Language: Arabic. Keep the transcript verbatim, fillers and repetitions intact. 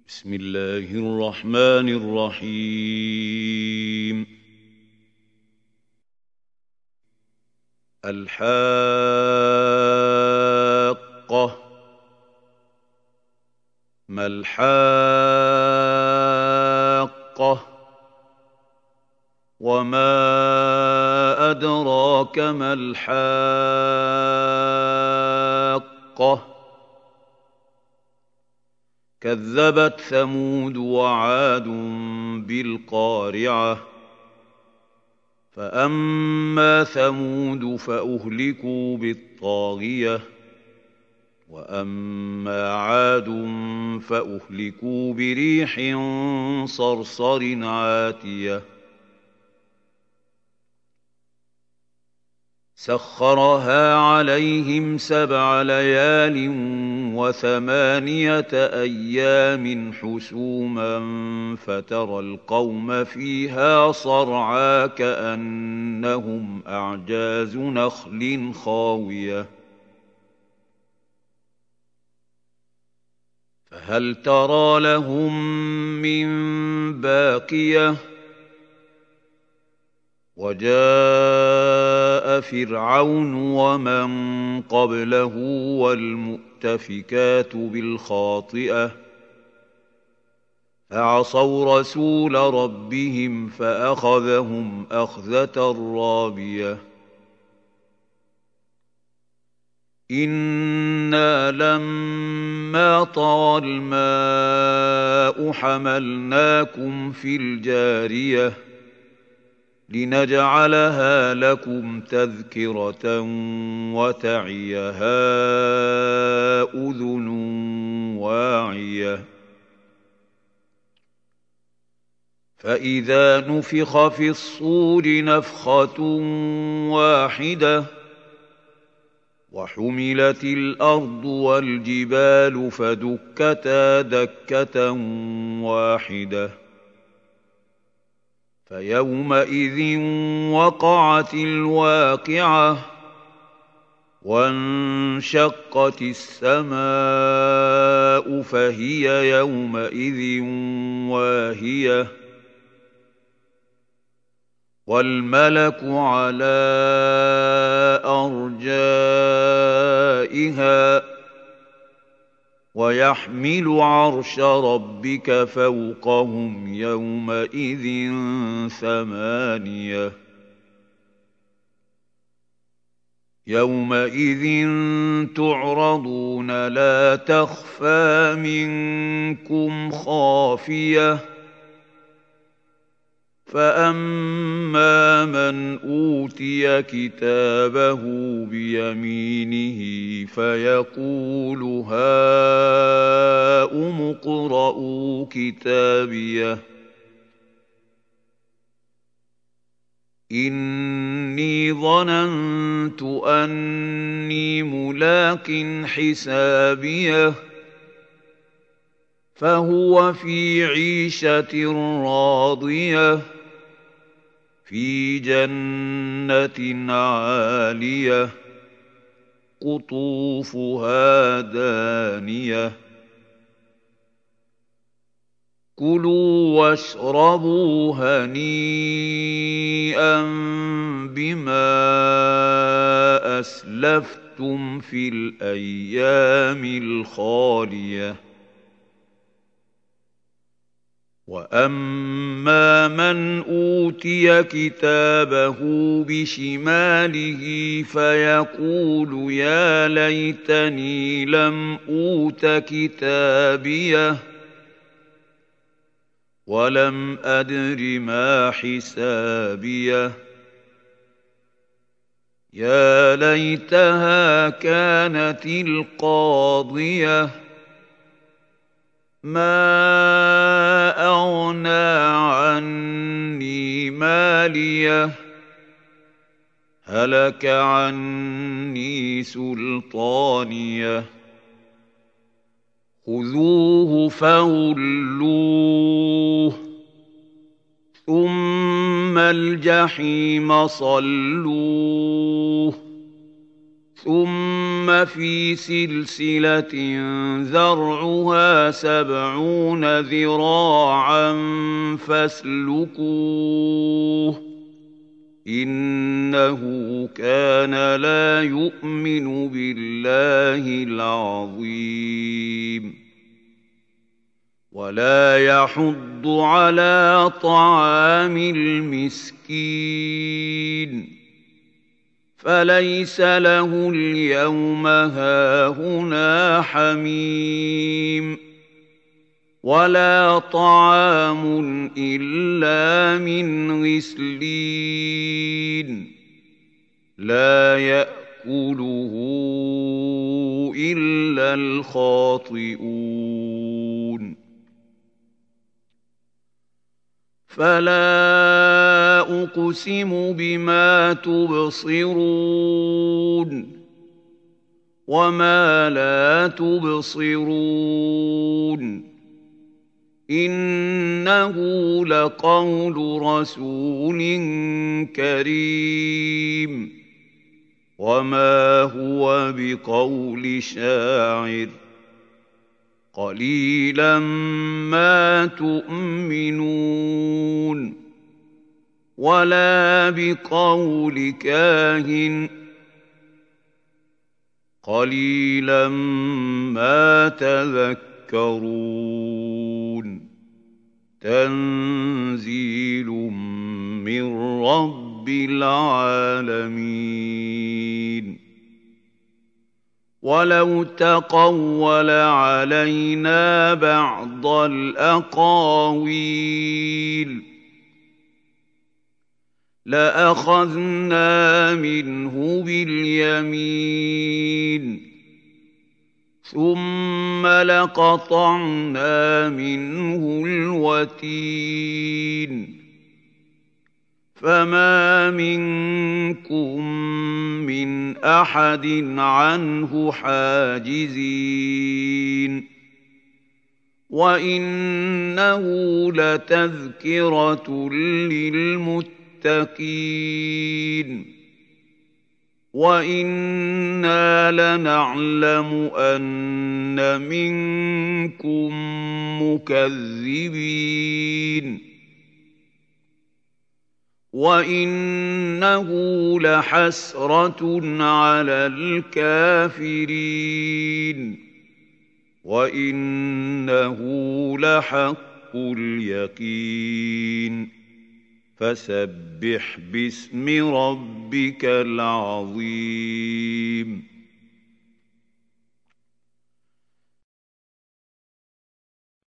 بسم الله الرحمن الرحيم. الحاقة. ما الحاقة؟ وما أدراك ما الحاقة؟ كذبت ثمود وعاد بالقارعة. فأما ثمود فأهلكوا بالطاغية، وأما عاد فأهلكوا بريح صرصر عاتية سخرها عليهم سبع ليال وثمانية أيام حسوما فترى القوم فيها صرعى كأنهم أعجاز نخل خاوية فهل ترى لهم من باقية؟ وجاء فرعون ومن قبله والمؤتفكات بالخاطئة فعصوا رسول ربهم فأخذهم أخذة رابية. إنا لما طغى الماء حملناكم في الجارية لنجعلها لكم تذكرة وتعيها أذن واعية. فإذا نفخ في الصور نفخة واحدة وحملت الأرض والجبال فدكتا دكة واحدة فيومئذ وقعت الواقعة وانشقت السماء فهي يومئذ واهية والملك على أرجائها ويحمل عرش ربك فوقهم يومئذ ثمانية يومئذ تعرضون لا تخفى منكم خافية فأما من أوتي كتابه بيمينه فيقول هاؤم اقرءوا كتابيه إني ظننت أني ملاق حسابيه فهو في عيشة راضية في جنة عالية قطوفها دانية كلوا واشربوا هنيئا بما أسلفتم في الأيام الخالية. وأما من أوتي كتابه بشماله فيقول يا ليتني لم أوت كتابيه ولم أدر ما حسابيه يا ليتها كانت القاضية ما أغنى عني ماليه هلك عني سلطانيه خذوه فغلوه ثم الجحيم صلوه ثم في سلسلة ذرعها سبعون ذراعا فاسلكوه إنه كان لا يؤمن بالله العظيم ولا يحض على طعام المسكين فليس له اليوم هاهنا حميم ولا طعام إلا من غسلين لا يأكله إلا الخاطئون فلا أقسم بما تبصرون وما لا تبصرون إنه لقول رسول كريم وما هو بقول شاعر قليلا ما تؤمنون ولا بقول كاهن قليلا ما تذكرون تنزيل من رب العالمين ولو تقول علينا بعض الأقاويل لأخذنا منه باليمين ثم لقطعنا منه الوتين فما منكم من أحد عنه حاجزين وإنه لتذكرة للمتقين وإنا لنعلم أن منكم مكذبين وإنه لحسرة على الكافرين وإنه لحق اليقين فسبح باسم ربك العظيم